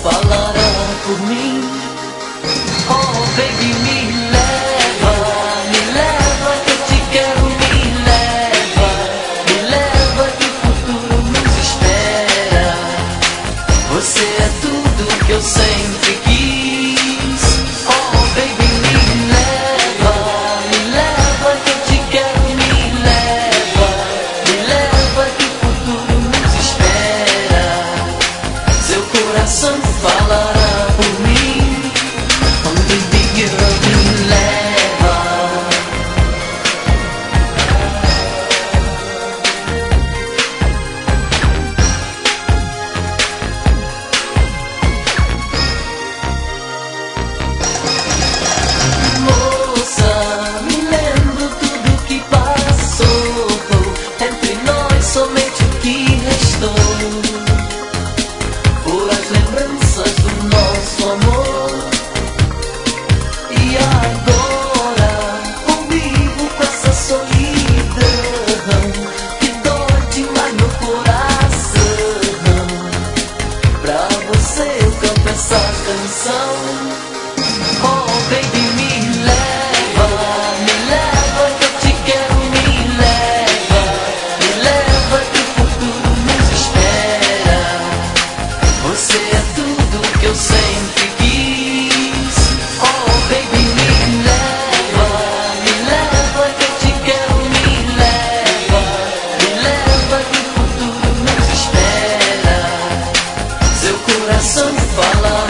falará por mim. Oh baby, me leva que eu te quero. Me leva que o futuro nos espera. Você é tudo que eu sempre quis. Oh baby, me leva que eu te quero. Me leva que o futuro nos espera. Seu coração falará por mim. Oh baby girl, me leva. Somente o que restou foram as lembranças do nosso amor. E agora convivo com essa solidão que dói demais meu coração. Pra você eu canto essa canção. Oh baby, me leva que eu te quero. Você é tudo que eu sempre quis. Oh baby, me leva que eu te quero. Me leva que o futuro nos espera. Seu coração fala